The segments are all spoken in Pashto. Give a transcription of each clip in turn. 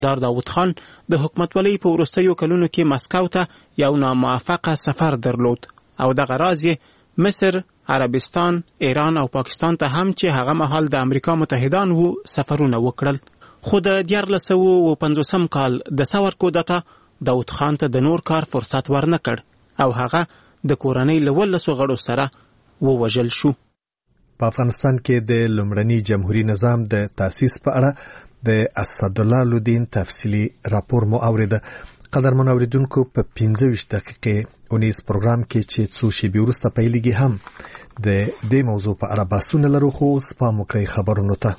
داود خان د حکومتولۍ په وروستیو کلونو کې مسکو ته یو ناموفقه سفر درلود او دغه راز یې مصر، عربستان، ایران او پاکستان ته هم چې هغه مهال د امریکا متحدان وو سفرونه وکړل. خو د 1950 کال د ثور کودتا داود خان ته د نور کار فرصت ورنه کړ او هغه د کورنۍ له 12 غړو سره ووژل شو. په افغانستان کې د لومړني جمهوریت نظام د تاسیس په اړه د اسدالله لودین تفصیلی راپور مو اوریده. قدرمن اوریدونکو په 15 دقیقې اونیز پروګرام کې چې څو شیبې وروسته پیلېږي هم د دې موضوع په اړه بحثونه لرو، خو اوس پام وکړئ خبرونو ته.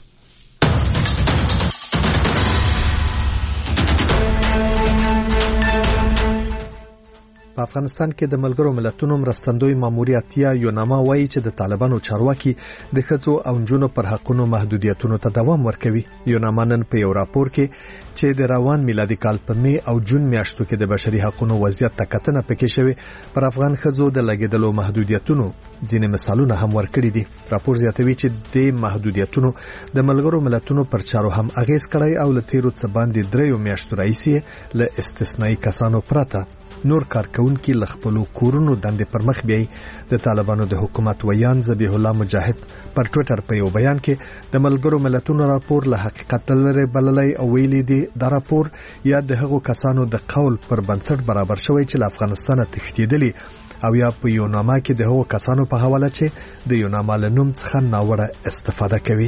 په افغانستان کې د ملګرو ملتونو مرستندوی ماموریت یا یوناما وایي چې د طالبانو چارواکي د ښځو او نجونو پر حقونو محدودیتونو ته دوام ورکوي. یوناما نن په یو راپور کې چې د روان میلادي کال په می او جون میاشتو کې د بشري حقونو وضعیت ته کتنه پکې شوی پر افغان ښځو د لګیدلو محدودیتونو ځینې مثالونه هم ورکړي دي. راپور زیاتوي چې د محدودیتونو د ملګرو ملتونو پر چارو هم اغیز کړی او له تیرو څه باندې 3 میاشتو راځي له استثنایی کسانو پرته نور کارکونکي له خپلو کورونو دندې پر مخ بیاي. د طالبانو د حکومت ویان ذبیح الله مجاهد پر ټوئیټر په یو بیان کې د ملګرو ملتونو راپور له حقیقت لري بللی او ویلي دی دا راپور یا د هغو کسانو د قول پر بنسټ برابر شوی چې له افغانستان تښتېدلي او یا په یوناما کې د هغو کسانو په حواله چې د یوناما له نوم څخه ناوړه استفاده کوي.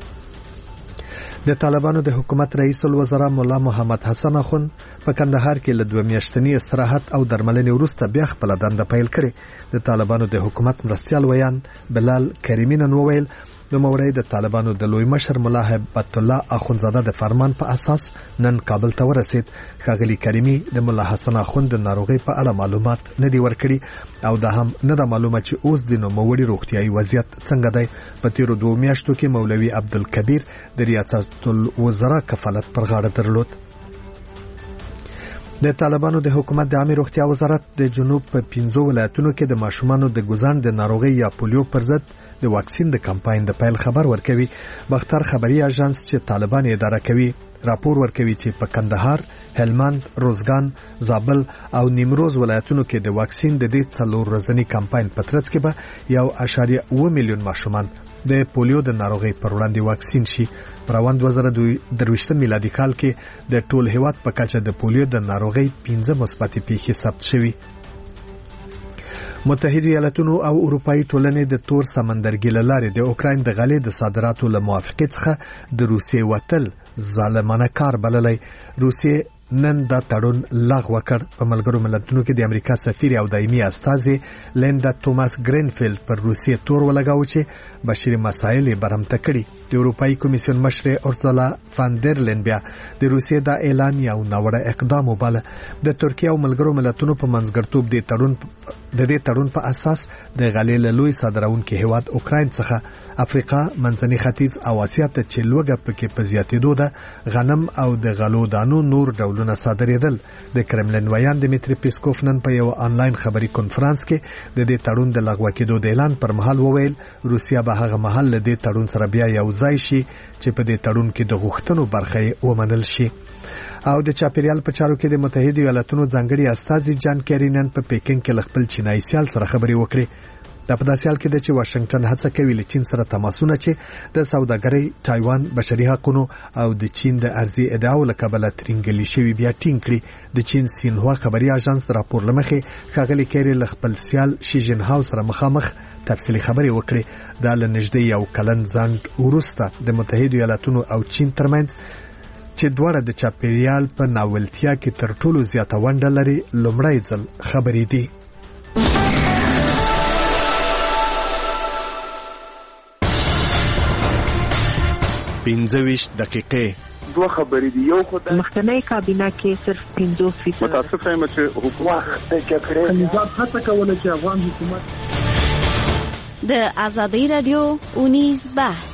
د طالبانو د حکومت رئیس الوزرا مولا محمد حسن اخوند په کندهار کې له 2 میاشتنی استراحت او درملنې وروسته بیا خپل دنده پیل کړې. د طالبانو د حکومت مرستیال ویان بلال کریمی نن وویل د موري د طالبانو د لوی مشر مولا هیبت الله اخوندزاده د فرمان په اساس نن کابل ته ورسید. ښاغلي کریمی د مولا حسن اخوند د ناروغي په اړه معلومات نه دی ورکړي او دا هم نه د معلومه چې اوس د نوموړي روغتيایي وضعیت څنګه دی. په تیرو 2 میاشتو کې مولوي عبدالکبیر د ریاست الوزرا کفالت پر غاړه درلود. د طالبانو د حکومت د عامه روغتیا وزارت د جنوب په 15 ولایتونو کې د ماشومانو د ګوزان د ناروغي یا پولیو پر ضد د واکسین د کمپاین د پیل خبر ورکوي. بختر خبري اژانس چې طالبان اداره کوي راپور ورکوي چې په کندهار، هلمند، روزګان، زابل او نیمروز ولایتونو کې د واکسین د دې 4 ورځنی کمپاین په ترڅ کې به 1.7 میلیون ماشومان د پولیو د ناروغي پر وړاندې واکسین شي. په روان 2023 میلادي کال کې د ټول هیواد په کچه د پولیو د ناروغي 15 مثبتې پیښې ثبت شوي. متحده ایالاتونو او اروپאי ټولنې د تور سمندرګي لارې د اوکراین د غلې د صادراتو له موافقت څخه د روسیې وتل ظالمانه کار بللی. روسیې نن دا تړون لغوه کړ. په ملګرو ملتونو کې د امریکا سفیر او دایمي استازي لیندا توماس گرینفیلد پر روسیې تور ولګاو چې بشري مسایل برمته کړي. د اروپאי کمیسیون مشر اورسولا فاندرلین بیا د روسیې دا اعلان یو ناوړه اقدام وباله. د ترکیه او ملګرو ملتونو په منځګړیتوب د دې تړون په اساس د غلې له لوی صادرونکو هیواد اوکراین څخه افریقا، منځني ختیځ او اسیا ته چې لوګه پکې په زیاتېدو ده غنم او د غلو دانو نور ډولونه صادرېدل. د کرملین ویان دمیتری پیسکوف نن په یو آنلاین خبري کانفرنس کې د دې تړون د لغوه کېدو د اعلان پر مهال وویل روسیا به هغه مهال له دې تړون سره بیا یو ځای شي چې په دې تړون کې د غوښتنو برخه ومنل شي. او د چاپیریال په چارو کې د متحده ایالاتونو ځانګړي استازي جان کیری نن په پیکینګ کې خپل چینایي سیال سره خبري وکړي. د په داسې حال کې چې واشنگټن هڅه کوي له چین سره تماسونه چې د سوداګرۍ، تایوان، بشري حقوقو او د چین د ارزي ادعاو له کبله ترنګلي شوی بیا ټینګ کړي. د چین سینهوا خبري اژانس راپور لمخې ښاغلي کیری له خپل سیال شي جین هاو سره مخامخ تفصیلی خبري وکړي. دا له نږدې یو کلن ځنډ وروسته د متحده ایالاتونو او چین ترمنځ چې دواړه د چاپیریال په ناولتیا کې تر ټولو زیاته ونډه لري لومړی ځل خبرې دي. 15 دقیقې دوه خبرې دي. یو خدای مخکنی کابینه کې صرف 50% متاسف یم چې حکومت نظام هڅه کوله چې افغان حکومت د آزادۍ رادیو اونیز بحث.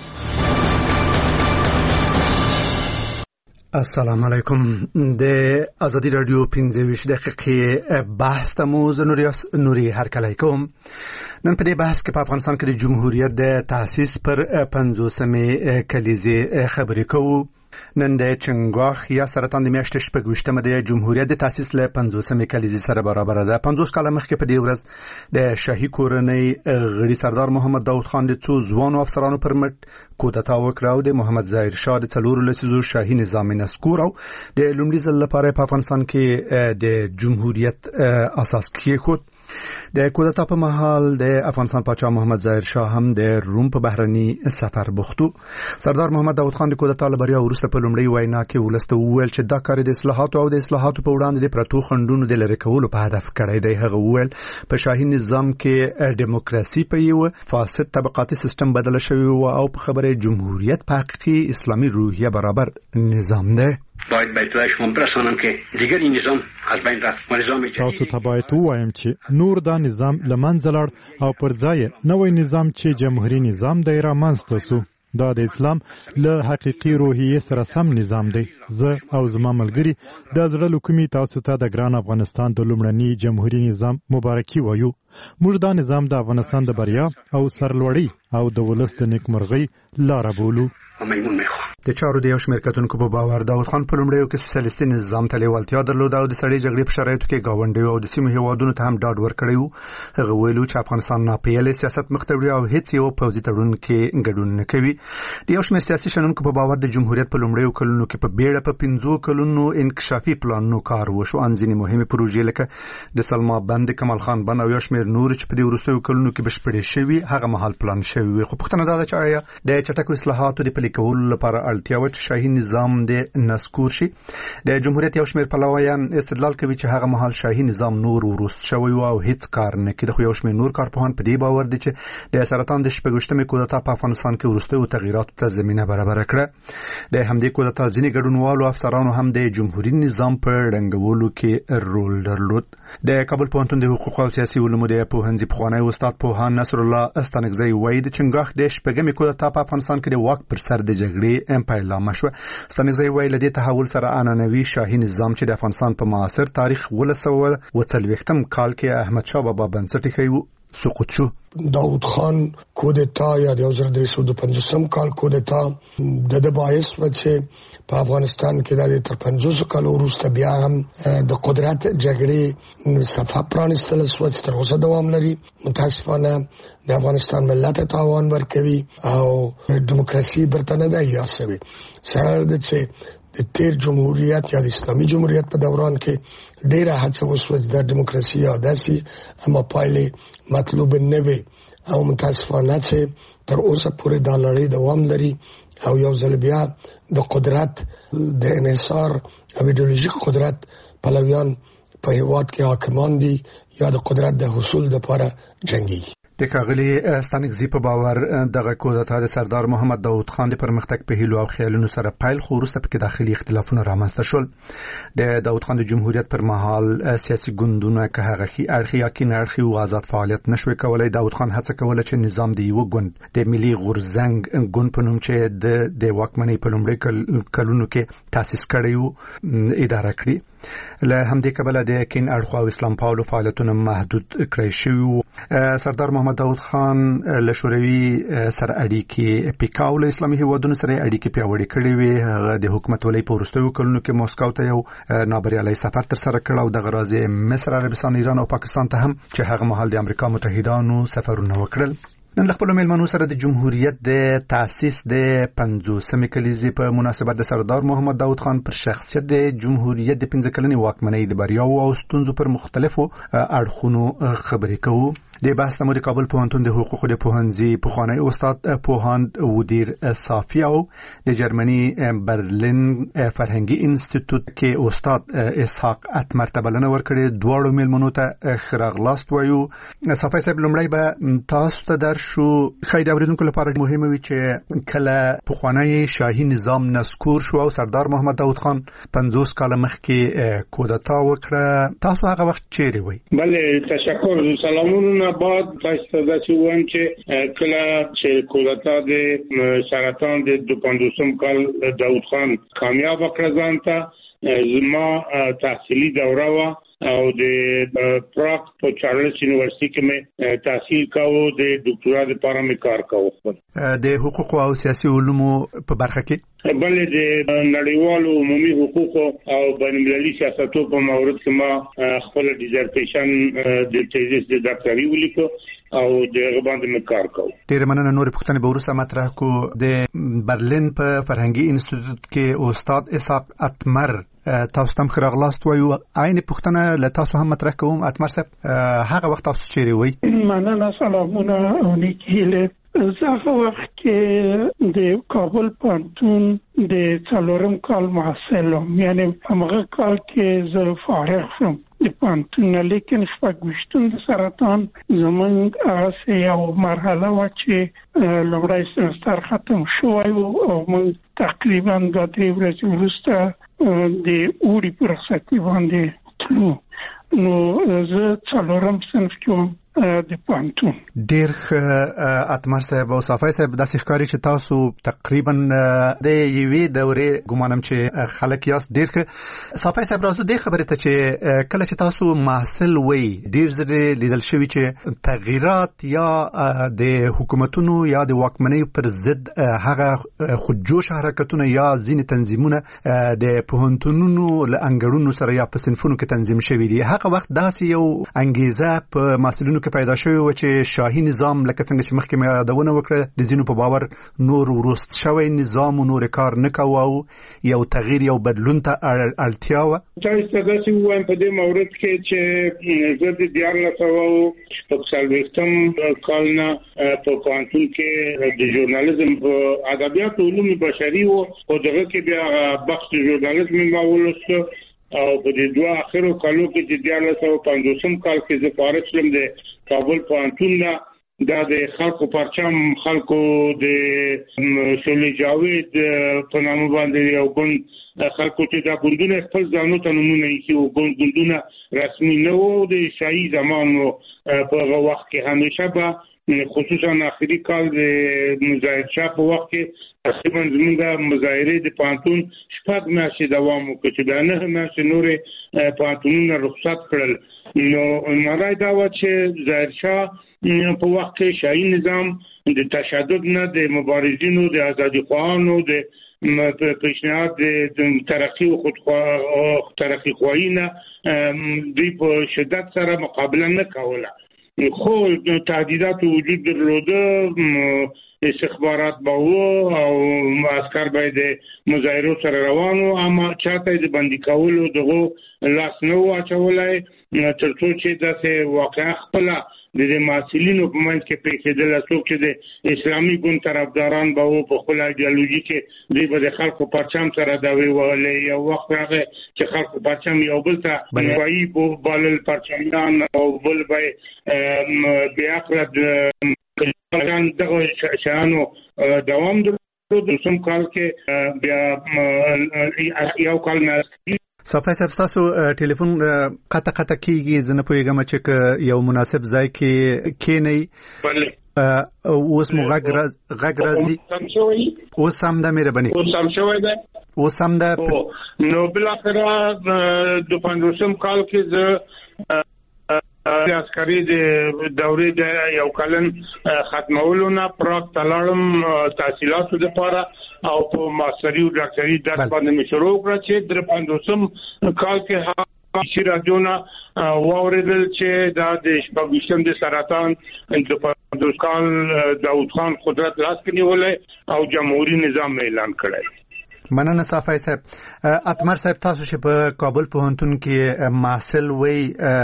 السلام علیکم. د آزادۍ رادیو 15 دقیقې بحث ته مو نوري هرکلی کوم. نن په دې بحث کې په افغانستان کې د جمهوریت د تاسیس پر 50مې کلیزې خبرې کوو. نن د چنګاخ یا سرطان د میاشتې 28مه د جمهوریت د تاسیس له 50مې کلیزې سره برابر ده. 50 کاله مخکې په دې ورځ د شاهي کورنۍ غړي سردار محمد داود خان د څو ځوانو افسرانو پر مټ کودتا وکړه او د محمد ظاهر شاه د 4 لسیزو شاهي نظام نسکور او د لومړي ځل لپاره په افغانستان کې د جمهوریت اساس کېښود. د کودتا په مهال د افغانستان پاچا محمد ظاهر شاه هم د روم په بهرني سفر بوختو. سردار محمد داود خان د کودتا له بریا وروسته په لومړۍ وینا کې ولسته وویل چې دا کار د اصلاحاتو او د اصلاحاتو په وړاندې د پرتو خنډونو د لرې کولو په هدف کړی دی. هغه وویل په شاهي نظام کې دیموکراسي په یو فاسد طبقاتي سیستم بدل شوی او په خبره جمهوریت په حقیقي اسلامي روحیه برابر نظام دی. باید بیتوای شما برسانم که دیگر این نظام از بین رفت و نظام جدید تاسو ته باید ووایم چې نور دا نظام له منځه لاړ او پر ځای نوی نظام چې جمهوریت نظام دی رامنځته شو. دا د اسلام له حقیقي روحیې سره سم نظام دی. زه او زما ملګري د زړه له کومې تاسو ته د ګران افغانستان د لومړني جمهوریت نظام مبارکي وایو. موږ دا نظام د افغانستان د بریا او سرلوړۍ او د ولس د نیکمرغۍ لاره بولو. د چارو د یو شمېر کتونکو په باور داود خان په لومړیو کې سوسیالیستي نظام ته لیوالتیا درلوده او د سړې جګړې په شرایطو کې ګاونډیو او د سیمو هیوادونو ته هم ډاډ ورکړی و. هغه ویلو چې افغانستان ناپییلی سیاست مخ ته وړي او هیڅ یو پوځي تړون کې ګډون نه کوي. د یو شمېر سیاسي شنونکو په باور د جمهوریت په لومړیو کلونو کې په بیړه په 15 کلونو انکشافي پلانونو کار وشو. ان ځینې مهمې پروژې لکه د سلما بند، کمال خان بند او یو شمېر نور چې په دې وروستیو کلونو کې بشپړې شوي هغه مهال پلان شوي وي. خو پوښتنه دا ده چې آیا د چټکو اصلاحاتو د پلي کولو لپاره اړتیا وه چې شاهي نظام د نسکور شي؟ د جمهوریت یو شمېر پلویان استدلال کوي چې هغه مهال شاهي نظام نور وروست شوی او هیڅ کار نه کېده. خو یو شمېر نور کارپوهان په دې باور دي چې د سرطان د 28مې کودتا په افغانستان کې وروستیو تغییراتو ته زمینه برابره کړه. د همدې کودتا ځینې ګډونوالو افسرانو هم د جمهوریت نظام په ړنګولو کې رول درلود. د کابل پوهنتون د حقوق او سیاسي علومو د پوهنځي پخوانی استاد پوهان نصر الله استانکزی وایي د چنګاخ د 28مې کودتا په افغانستان کې د واک پر سر د جګړې پیلامه شوه. استانکزی وایي له دې تحول سره عنعنوي شاهي نظام چې د افغانستان په معاصر تاریخ 1940 کال کې احمد شاه بابا بنسټ ایښی سقوط شو. داود خان کودتا یا د 1950 کال کودتا د باعث و چې په افغانستان کې د تر 50 کال وروسته بیا هم د قدرت جګړې صفحه پرانستل شو چې تر اوسه دوام لري. متاسفانه د افغانستان ملت تاوان ورکوي او دیموکراسي برتنه ده یا سوي سره د چې د تیر جمهوریت یا د اسلامي جمهوریت په دوران کې ډیره هڅه وشوه د دیموکراسي عادتي اما پایلې مطلوب نه وي او متاسفانه چې تر اوسه پورې د لړۍ دوام لري او یو ځل بیا د قدرت د انحصار او ایدئولوژیک قدرت پلویان په هیواد کې حاکمان دي یا د قدرت د حصول لپاره جنگي. د ښاغلي استانکزي په باور دغه کودتا د سردار محمد داود خان د پرمختګ په هیلو او خیالونو سره پیل خو وروسته پکې داخلي اختلافونه رامنځته شول. د داود خان د جمهوریت پر مهال سیاسي ګوندونه که هغه اړخي یا کین اړخي او آزاد فعالیت نشوي کولای. داود خان هڅه کوله چې نظام د یو ګوند د ملي غورځنګ ګوند په نوم چې د واکمنۍ په لومړي کلونو کې تاسیس کړی و اداره کړي. له همدې کبله د کین اړخو او اسلام پالو فعالیتونه محدود کړی شوي. سردار محمد داود خان له شوروي سره اړیکې پیکاو له اسلامي هیوادونو سره اړیکې پیاوړې کړې وې. هغه د حکومت ولې په وروستیو کلونو کې موسکو ته یو نابریالی سفر تر سره کړ او دغه راځي مصر، عربستان، ایران او پاکستان ته هم چې هغه مهال د امریکا متحدانو سفرونه وکړل. نن خپل میلمنو سره د جمهوریت د تاسیس د 50مې کلیزې په مناسبت د سردار محمد داود خان پر شخصیت د جمهوریت د 15 کلنې واکمنۍ د بریاو او ستونزو پر مختلفو اړخونو خبرې کوو. د بحث تمو د کابل پوهنتون د حقوقو د پوهنځي پخوانی استاد پوهاند ودیر صافی او د جرمني برلین فرهنګي انسټیټیوټ کې استاد اسحاق اتمر ته بلنه ورکړې. دواړو میلمنو ته ښه راغلاست وایو. صافی صاحب لومړی به تاسو ته درشو. ښایي د اورېدونکو لپاره مهمه وي چې کله پخوانی شاهي نظام نسکور شو او سردار محمد داود خان 50 کاله مخکې کودتا وکړه، تاسو هغه وخت چیرې وئ؟ بله تشکر. سلامونه بعد تاسو ته چې وایم چې کله چې کودتا د سرطان د 52 کال داود خان کامیاب کړ ځان ته زما تحصیلي دوره و او د پراګ په چارلز یونیورسيټي کې مې تحصیل کاوه د ډاکټرا لپاره مې کار کاوه د حقوق او سیاسي علومو په برخه کې بلې د نړیوالو عمومي حقوقو او بین المللي سیاستو په مورد کې ما خپل ډیزرټیشن د تیزیس د ډاکټري ولیکو او د غباند مې کار کاوه. ډېر مننه. نور پوښتنې به وروسته مطرح کو. د برلین په فرهنګي انسټیټیوټ کې استاد اسحاق اتمر تاسو تم خراغلاست وایو عین پوښتنه له تاسو هم مطرح کوم. اتمر صاحب هغه وخت تاسو چیرې وای؟ مننه. سلامونه او نیکیله. زه وخت کې د کابل پانتون د څلورم کال محصل وم، یعنی هغه کال کې زه فارغ شوم د پانتون، لیکن شپږ د سرطان زمونږ هغه یو مرحله و چې لومړی سمستر ختم شوی او موږ تقریبا 2-3 ورځې وروسته د اوړي په رخصتي باندې تلو. نو زه څلورم صنف کې وم د پانتون. ډېر اتمر صاحب او صافی صاحب داسې ښکاري چې تاسو تقریبا د یوې دورې ګمانم چې خلک یاست. ډېر صافی صاحب راځو د خبرې ته چې کله چې تاسو محصل وي ډېر ځله لیدل شوی چې تغیرات یا د حکومتونو یا د واکمنۍ پر ضد هغه خودجوش حرکتونه یا ځینې تنظیمونه د پوهنتونونو له انګړونو سره یا په صنفونو کې تنظیم شوي دي. هغه وخت داسې یو انګیزه په محصلینو کې پیدا شوی و چې شاهي نظام لکه څنګه چې مخکې مې یادونه وکړه د ځینو په باور نور ورست شوی نظام او نور کار نه کوو، یو تغییر یو بدلون ته اړتیا و. تاسو ته چې وایم په دې مورد کې چې زه د 1940 کال نه په پانتون کې د ژورنالیزم په ادبیات او علوم بشري او دغه کې بیا بخش ژورنالیزم ما ولوسته او په دې دوه اخرو کالو کې چې 1950 کال کې زه فارغ شوم د کابل پانتون نه. دا د خلکو پرچم خلکو د شولې جاوید په نامه باندې یو ګوند خلکو چې دا ګوندونه خپل ځانو ته نمونه یې او ګوندونه رسمي نه وو د شاهي زمانو په وخت کې همیشه به خصوصا اخري کال د مظاهر شاه په وخت کې تقریبا زموږ مظاهره د پانتون شپږ میاشتې دوام وکړ چې دا نه میاشتې نورې پانتونونه رخصت کړل. نو مرای دا و چې ظاهر شاه په وخت کې شاهي نظام د تشدد نه د مبارزینو د ازادي خواهانو د پیشنهاد د ترقی او ترقی خواهی نه دوی په شدت سره مقابله نه کوله. خو تهدیدات وجود درلوده، استخبارات باو او عسكر باید مظاهرو سره روانو، اما چاته د بندي کولو دغه لاس نه واچولای ترڅو چې داسې واقعا خپل د محصلینو په منځ کې پیښېدل څوک چې د اسلامي ګوند طرفداران به په خپل ایدئولوژي کې دوی به د خلکو پرچم سره داوی وهلې. یو وخت راغی چې خلکو پرچم یو بل ته وایي په بالل پرچمیان او بل به بیا کړه دغه شانو دوام درلود. سم کال کې بیا یو کال نه صافی صاحب تاسو ټلیفون قطه کیږي، زه نه پوهیږم چې یو مناسب ځای کې کینی اوس مو غږ راځي. اوس هم ده مهرباني. اوس هم شوی ده. اوس هم ده. نو بل اخره د 50 کال کې زه د عسکري د دورې د یو کلن ختمولو نه پراګ تلاړم تحصیلاتو لپاره او په ماستری او ډاکټري درس باندې مې شروع کړ چې د 50 کال کې چې راځونه واوریدل چې دا د شپږم د سرطان د 50 کال داود خان قدرت لاس کې نیولې او جمهوریت نظام اعلان کړی. مننه صافی صاحب. اتمر صاحب تاسو چې په کابل پوهنتون کې محصل وي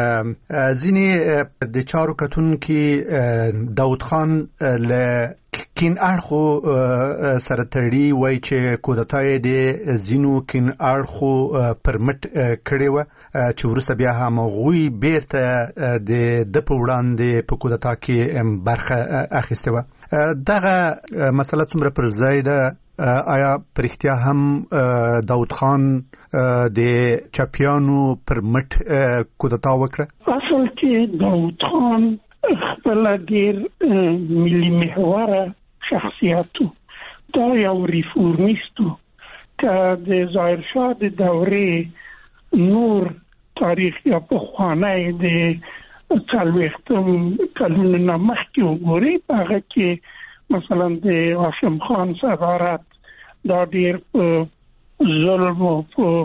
ځینې د چارو کتون کې داود خان له کین اړخو سره تړي وای چې کودتای د زینو کین اړخو پرمټ کړي و چې ورسته بیا هم غوي بیرته د په وړاندې په کودتا کې برخه اخیسته و. دغه مسله څومره پر ځای ده؟ آیا پرختیا هم داود خان د چپیانو پر مټ کودتا وکړه؟ اصل کې داود خان خپل ډیر ملي محوره شخصیتو، دا یو ریفورمیستو که د ظاهر شاه د دورې نور تاریخ یا په خوانه د څلوېښتم کلونو مخکې وګورئ، هغه کې مثلا د هاشم خان صدارت دا ډېر په ظلم او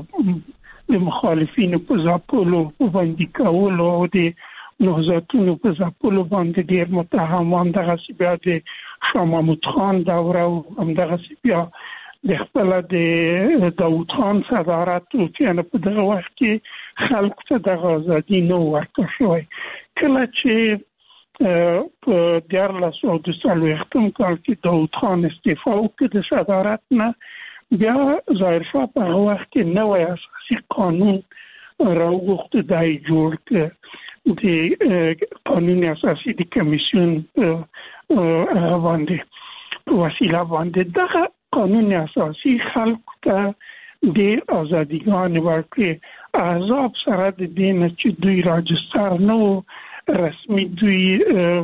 د مخالفینو په ځپلو باندې کولو او د نهضتونو په ځپلو باندې ډېر متهمان، دغسې بیا د شاه محمود خان دوره او همدغسې بیا د خپله د داود خان صدارت چې په دغه وخت کې خلکو ته دغه ازادي نه ورکړل شوی. کله چې په 1440 کال کې داود خان استعفا وکړ د صدارت نه، بیا ظاهرشاه په هغه وخت کې نوی اساسي قانون راوغوښت، دی جوړ کړ د قانون اساسي د کمیسیون هغه باندې په وسیله باندې. دغه قانون اساسي خلکو ته ډېر ازادیګانې ورکړې. احزاب سره د دې نه چې دوی راجستر نه و، رسمي دوی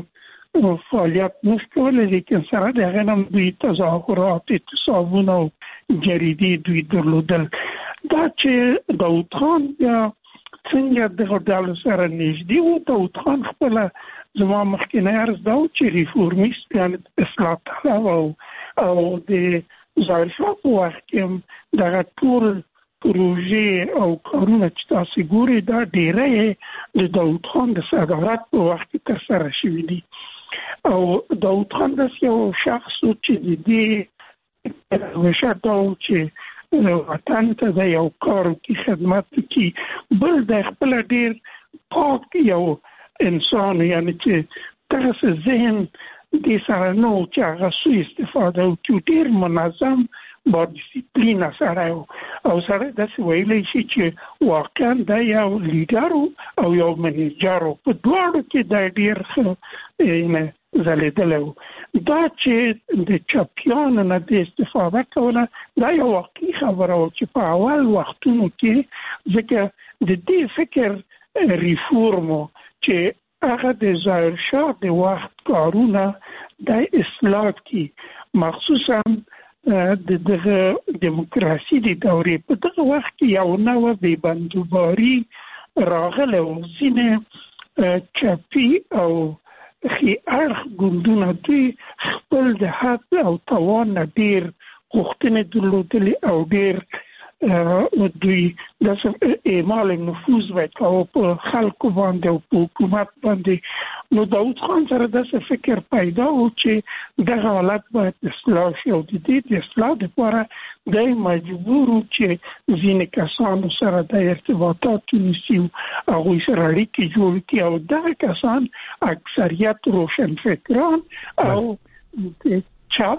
فعالیت نشو کولی، لیکن سره د هغې نه دوی تظاهرات، اعتصابونه او جریدې دوی درلودل. دا چې داود خان بیا څنګه دغه ډلو سره نږدې و، داود خان خپله زما مخکینی عرض دا و چې ریفورمیست یعنې اصلاح طلب او د ظاهرشاه په وخت کې هم دغه ټول پروژې او کارونه چې تاسې ګورئ دا ډېری د داود خان د صدارت په وخت کې ترسره شوي دي. او داود خان داسې یو شخص و چې د دې همیشه دا و چې وطن ته د یو کار وکړي، خدمت وکړي. بل د خپله ډېر پاک یو انسان، یعنې چې دغسې ذهن دې سره نه و چې هغه سوء استفاده وکړي، ډېر منظم با ډیسپلینه سره و او سره داسې ویلی شي چې واقعا دا یو لیډر او یو منیجر و، په دواړو کې دا ډېر ښه ځلېدلی و. دا چې د چپیانو نه د استفاده کوله دا یو واقعي خبره و چې په اول وختونو کې، ځکه د دې فکر ریفورم چې هغه د ظاهرشاه د وخت کارونه د اصلاح کی، مخصوصا د دغه دیموکراسي د دورې په دغه وخت کې یو نوع بېبندوباري راغلی و. ځینې چپي او ښي اړخ ګوندونه دوی خپل د حد او توان نه ډېر غوښتنې درلودلې او ډېر دوی داسې اعمال نفوذ باید کوه په خلکو باندې او په حکومت باندې. نو داود خان سره داسې فکر پیدا و چې دغه حالت باید اصلاح شي او د دې د اصلاح دپاره دی مجبور و چې ځینې کسانو سره د ارتباطات ونیسي او هغوی سره اړیکې جوړ کړي او دغه کسان اکثریت روشنفکران او د چپ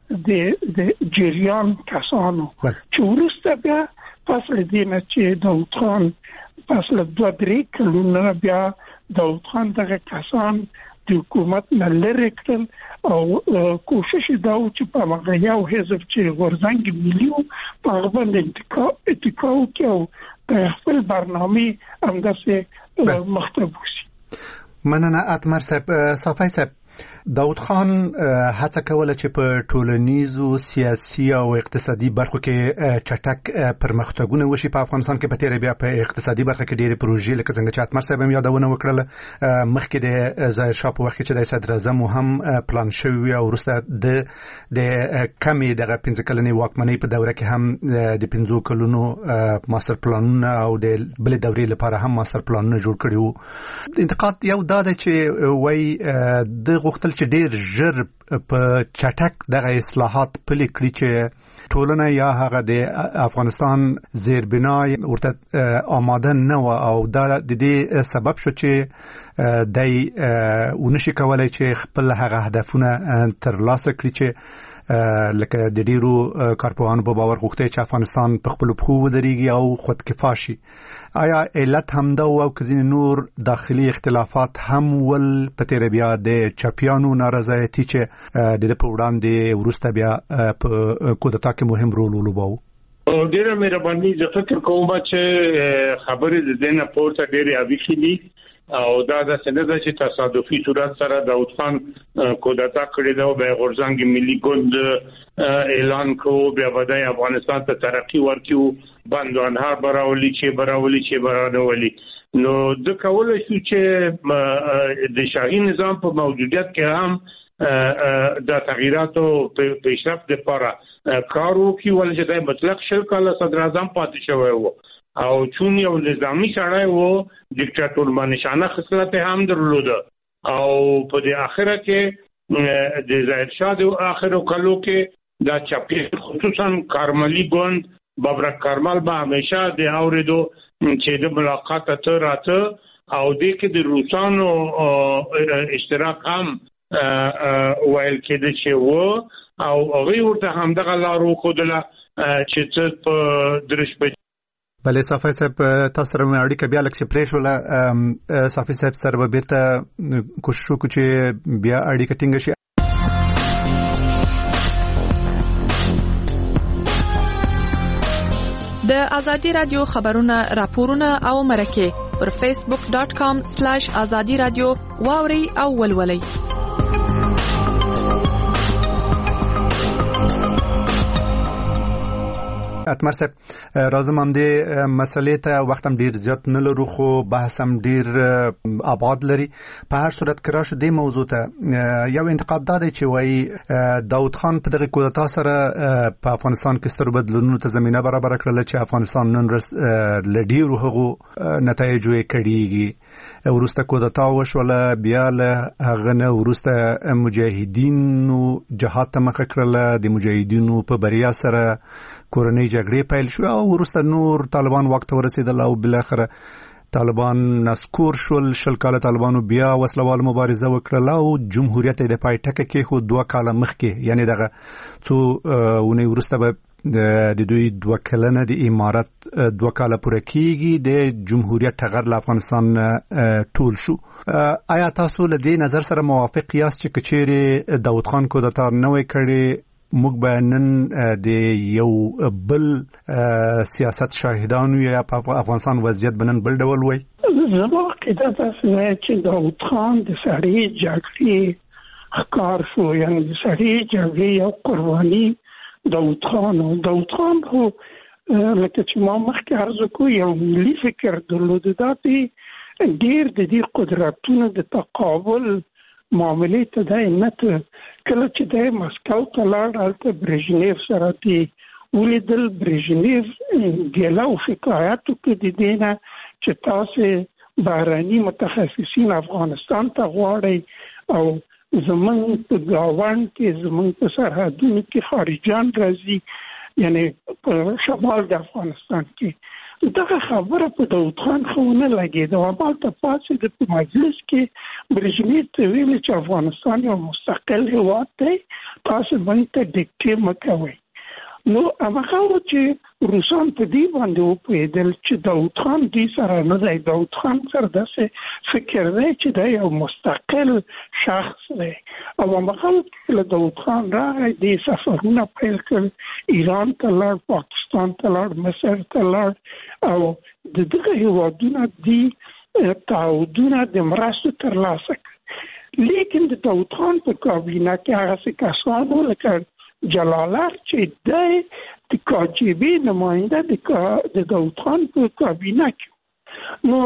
د جریان کسانو چې وروسته بیا پس له دې نه چې داود خان پس له 2-3 کلونو بیا داود خان دغه کسان د حکومت نه لرې کړل او کوشش دا و چې په هغه یو حزب چې غورځنګ ملي و په هغه باندې اتکا وکړي او خپل برنامې همداسې مخته بوځي. مننه اتمر صاحب. صافی صاحب، داود خان هڅه کوله چې په ټولنیزو، سیاسي او اقتصادي برخو کې چټک پرمختګونه وشي په افغانستان کې. په تیره بیا په اقتصادي برخه کې ډېرې پروژې لکه څنګه چې اتمر صاحب هم یادونه وکړله، مخکې د ظاهرشاه په وخت کې چې د صدراعظم هم پلان شوی وي او وروسته د کمې دغه 15 کلنې واکمنۍ په دوره کې هم د 15 کلونو ماستر پلانونه او د بلې دورې لپاره هم ماستر پلانونه جوړ کړي وو. انتقاد یو دا دی چې وایي د غوښتل چې ډېر ژر په چټک دغه اصلاحات پلي کړي چې ټولنه یا هغه د افغانستان زیربنای ورته آماده نه و او دا د دې سبب شو چې دای ونشي کولای چې خپل هغه هدفونه ترلاسه کړي چې لکه د ډیرو کارپوهانو په باور غوښتي چې افغانستان په خپل پخو ودرېږي او خودکفا شي. آیا علت همدا او کزین نور داخلي اختلافات هم ول په تیر بیا د چاپیانو نارضایتي چې د په وړاندې ورسته بیا په کودتا کې مهم رول ولوباو؟ ډیره مهرباني، زه فکر کوم چې خبرې د دینه پورته ډیره اویخي دي او دا د سند چې تصادفي صورت سره داوود خان کودتا کړی دا به غورځنګ ملي ګوند اعلان کوو بیا به افغانستان ته ترقی ورکیو بندوانها براولي چې نو د کول شو چې د شاهي نظام په موجودیت کې هم د تغییراتو پیشرفت لپاره کار وکړي ولې د مطلق شل کاله صدر اعظم پاتې شوی وو او چون یو نظامی شړای وو ډیکټاتور مانشانه خصلت هم درلوده او په دې اخره کې د ظاهر شاه د اخرو کلو کې دا چاپی خصوصا کارملی ګوند بابرک کارمل به همیشه د اوریدو چې د ملاقات ته راته او د کې د روسانو اشتراک هم ویل کېده چې وو او هغه ورته هم دغه لارو خودله چې څه په درش بله صافی صاحب تاسو سره مې اړیکه بیا لکه پریښوله صافی صاحب سره به بیرته کوشش وکړو چې بیا اړیکه ټینګه شي. د ازادي رادیو خبرونه راپورونه او مرکه پر facebook.com/azadi radio واوري او ولولي. اتمر صاحب راځم هم دې مسلې ته وخت هم ډیر زیات نه لرو خو بحث هم ډیر آباد لري. په هر صورت کې راشه دې موضوع ته یو انتقاد دا دی چې وایي داود خان په دغه کودتا سره په افغانستان کې ستر بدلونونو ته زمينه برابر کړل چې افغانستان نن ورځ له ډیرو هغو نتایجو یې کړيږي. ورسته کودتا وشوله بیا له هغه نه ورسته مجاهدینو جهاد ته مخه کړل. د مجاهدینو په بریا سره کورنۍ جګړې پیل شو او ورسته نور طالبان وخت ورسېدل او بل اخر طالبان نسکور شول. شل کاله طالبانو بیا وسلوال مبارزه وکړه او جمهوریت د پای ټکه کې خو 2 کاله مخکې یعنی دغه څو ونې ورسته به د دوی 2 کلنه د امارت 2 کاله پوره کیږي د جمهوریت ټغر له افغانستان ټول شو. آیا تاسو له دې نظر سره موافق یاست چې کچېره داود خان کودتا نه وای کړی موږ به نن د یو بل سیاست شاهدانو یا په افغانستان وضعیت بنن بل ډول وای؟ زما عقیده ده چې داود خان د سړی جګړې ښکار شو یعنی د سړی جګړې یو قرباني داود خان خو لکه چې ما مخکې عرض کوم یو ملي فکر درلوده دا ډېر د دې قدرتونو د تقابل معاملې ته دی نه کله چې د مسکو ته لاړ هلته برژنیف سره دی ولیدل. برژنیف ګیله او شکایت وکړ د دې نه چې تاسې بهرني متخصصین افغانستان ته غواړئ او زمونږ په ګاونډ کې زمونږ په سرحدونو کې خارجیان راځي یعنی په شمال د افغانستان کې. دغه خبره په داود خان خو نه لګېده او هلته پاسې د په مجلس کې برژنیف ته ویل چې افغانستان یو مستقل هېواد دی تاسو باندې ته ډیکټې مه کوئ. نو هغه چې روسان په دې باندې وپوهېدل چې داود خان دې سره نه دی. داود خان سره داسې فکر دی چې دا یو مستقل شخص دی او هغه کله داود خان راغی دې سفرونه پیل کړل ایران ته لاړ پاکستان ته لاړ مصر ته لاړ او د دغه هېوادونه دې تعهدونه د مرستو ترلاسه کړل. لیکن د داود خان په کابینه کې هغه کسان وو لکه جلالت چې د کاجبی نماینده د داود خان په کابینه کې نو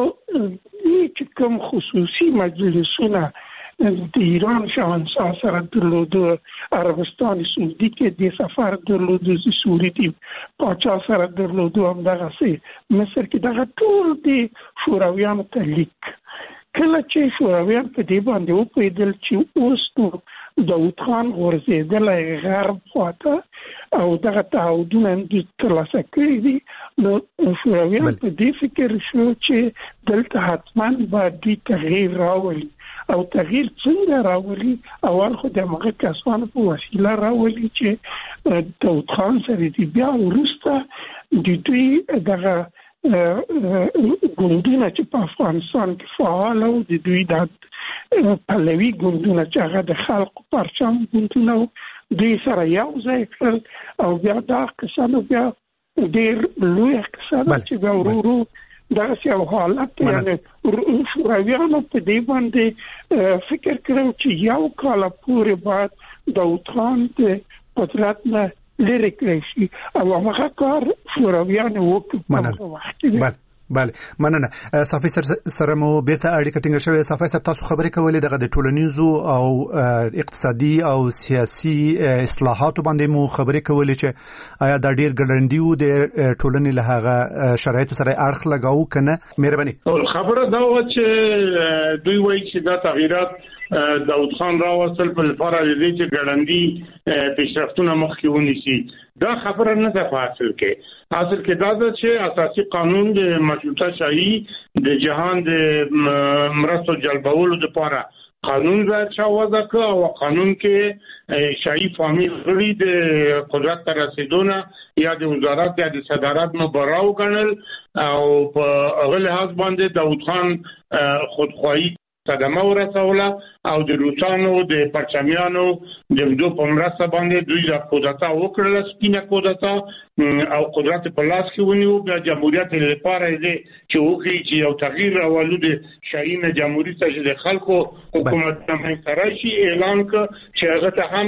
چې کوم خصوصي مجلسونه د ایران شاهنشاه سره درلوده عربستان سعودي کې د سفر درلوده سعودي پاچا سره درلوده همدغه مصر کې دغه ټول د شورویانو ته لیک کله چې شورویان په دې باندې وپوهېدل چې اوس داود خان غورځېدلی غرب خواته او دغه تعهدونه ترلاسه کړي دي نو شورویان په دې فکر شو چې دلته حتما باید دوی تغییر راولي او تغییر څنګه راولي اول خو د هغه کسانو په وسیله راولي چې داود خان سره دي بیا وروسته د دوی دغه ګوندونه چې په افغانستان کې فعال او د دوی د پهلوي ګوندونه چې هغه د خلکو پرچم ګوندونه دوی سره یو ځای کړل او بیا دا کسانو بیا ډېر لوی کسانو چې بیا ورو دا یو حالت یعنی شورویانو په دې باندې فکر کړو چې یو کال پورې بعد داود خان د قدرت نه لري کړی شي او هغه کار شورویانو وکړ. بله مننه. صافي سره مو بیرته اړیکه ټینګه شوې. صافي صاحب تاسو خبرې کولې دغه د ټولنیزو او اقتصادي او سیاسي اصلاحاتو باندې مو خبرې کولې چې آیا دا ډیر ګړندی و د ټولنې له هغه شرایطو سره اړخ لګاو کنه؟ مهرباني. خبره دا و چې دوی وایي چې دا تغیرات داود خان راوصل په لپاره دې چې ګړندی پیشرفتونه مخکې ونیسي. دا خبره نه ده حاصل کې دا چې اساسي قانون د مشروطه شاهي د جهان د مرستو جلبولو لپاره قانون راځي وضع کړ او قانون کې شاهي فامیل غړي د قدرت تر رسیدونه یا د وزارت یا د صدارت نو براو غنل او په هغه لحاظ باندې داود خان خودخواهی صدمه ورسوله او د روسانو د پرچمیانو د دوه په مرسته باندې دوی د قدرت وکړل سپینه قدرت او قدرت په لاس کې ونیو. د جمهوریت لپاره دې چې وکړي چې یو تغییر راولو د شاهي جمهوریت ته د خلکو حکومت هم ترشي اعلان ک چې هغه ته هم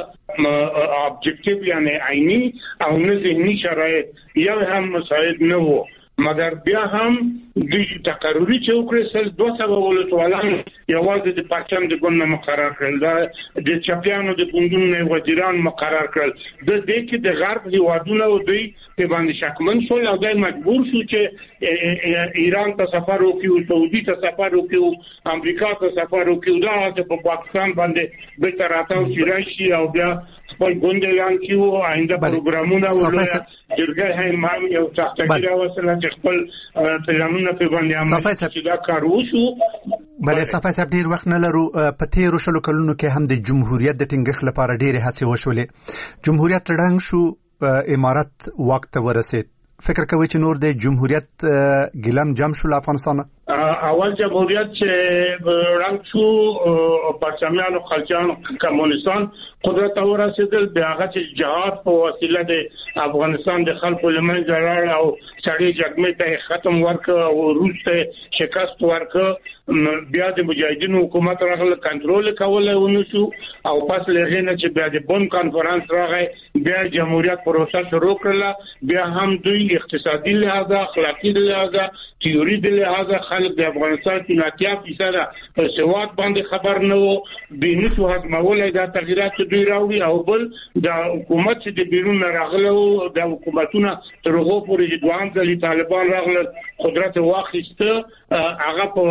ابجکټیو یعنی عیني او نه ذهني شرایط یو هم مساعد نه وو. مګر بیا هم د تقرری چې وکړل 200 ولسوالان یوازې د پاکستان د ګوند مقرر کړل، د چپیانو د ګوندونو وزیران مقرر کړل. د دې کې د غرب هیوادونو دوی په باندې شکمن شول او دوی مجبور شو چې ایران ته سفر وکړي، سعودي ته سفر وکړي، امریکا ته سفر وکړي، دا په پاکستان باندې به تر راتاو شي او بیا خپل ګوند اعلان کیو آینده پروګرامونه ولوي جرګه هي مام یو تحقیق وسله چې خپل پلانونه په باندې عمل چې دا کار وشو. بلې صفای صاحب ډیر وخت نه لرو. په تیرو شلو کلونو کې هم د جمهوریت د ټینګښت لپاره ډېرې هڅې وشولې. جمهوریت ړنګ شو، امارت وخت ورسید. فکر کوي چې نور د جمهوریت ګلم جام شو افغانستان؟ اول جمهوریت چې رنګ شو پرچمیانو خلجیانو کمونستان قدرت ورسېدل، بیا هغه چې جهاد په وسیله د افغانستان د خلکو لمنځه لاړ او سړی جګړې ته ختم ورکړ او روس ته شکست ورکړ. بیا د مجاهدینو حکومت راغله کنټرول کول ونشو او پس لغې نه چې بیا د بون کانفرنس راغی، بیا جمهوریت پروسه شروع کړله. بیا هم دوی اقتصادي لحاظ، اخلاقی لحاظ، تیوري د لحاظ خلک د افغانستان 90% په سواد باندې خبر نه وو. بینیسو هضمولای دا تغیرات دوی راوړي او بل د حکومت چې د بیرون راغله د حکومتونه تر هغه پورې چې دوام ځلې طالبان راغله قدرت واخیسته، هغه په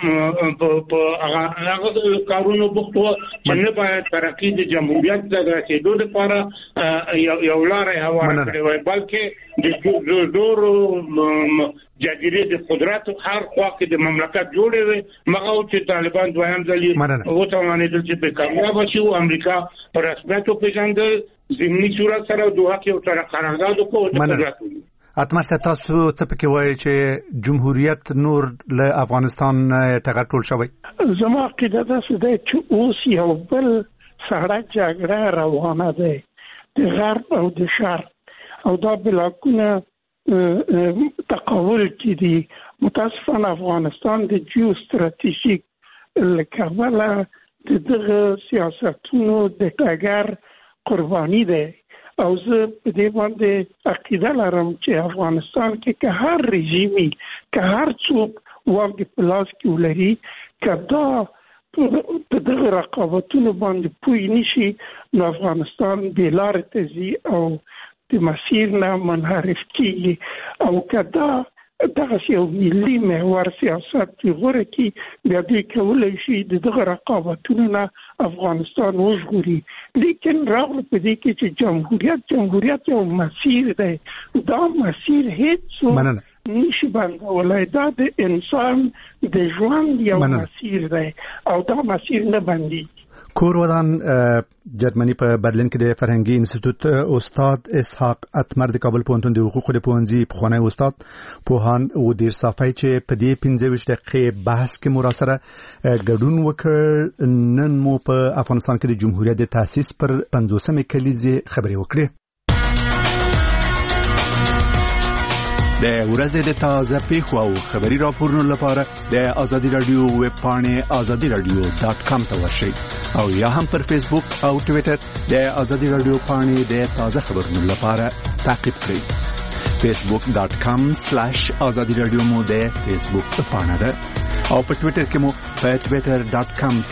هغه کارونو بوختو چې نه باید ترقی د جمهوریت د رسیدو لپاره یو لارې هواره کړې وای، بلکې د زورو جګړې د قدرت هر خوا کې د مملکت جوړې وي. مغه چې طالبان دویم ځلې وتوانېدل چې په کامیاب شي او امریکا پر رسمیت پیژندل، ضمني صورت سره دوه کې سره قرارداد وکړ. اتمر صاحب تاسو څه پکې وایي چې جمهوریت نور له افغانستان ټغر ټول شوی؟ زما عقیده ده چې اوس یو بل سړه جګړه روانه ده د غرب او د شرق او دا بلاکونه تقابل کې دي. متاسفانه افغانستان د جیو استراتیژیک لکبله د دغه سیاستونو د ټغر قرباني ده او زه په دې باندې عقیده لرم چې افغانستان کې که هر رژیمي که هر څوک واک په لاس کې ولري کدا په دغه رقابتونو باندې پوی نشي نو افغانستان بې لارې ته ځي او د مسیر نه منحرف کیږي او کدا دغه یو ملي محور سیاست غوړه کی بیا دوی کولای شي دغه رقابتونو نه افغانستان وژغوري. لیکن راغله په دې کې چې جمهوریت یو مسیر دی، دا مسیر هیڅ نشي بندولای. دا د انسان د ژوند یو مسیر دی او دا مسیر نه بندي. کور ودان جرمني په برلین کې د فرهنګي انسټیټیوټ استاد اسحاق اتمر د کابل پوهنتون د حقوقو د پوهنځي پخوانی استاد پوهان او ډیر صافای چې په دې 15 دقیقې بحث کې مراسره ګډون وکړ. نن مو په افغانستان کې د جمهوریت د تاسیس پر 50مې کلیزې خبرې وکړې. د ورځې د تازه پیښو او خبري راپورونو لپاره د آزادي رادیو ویب پاڼه azadiradio.com ته ورشئ او یا هم پر فیسبوک او ټوئیټر د آزادي رادیو پاڼه د تازه خبرونو لپاره تعقیب کړئ. facebook.com/azadi radio مو د فیسبوک پاڼه ده او په ټوئیټر کې مو په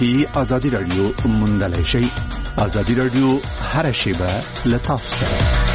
twitter.com/azadi radio موندلای شئ. آزادي رادیو هر شیبه له تاسو سره.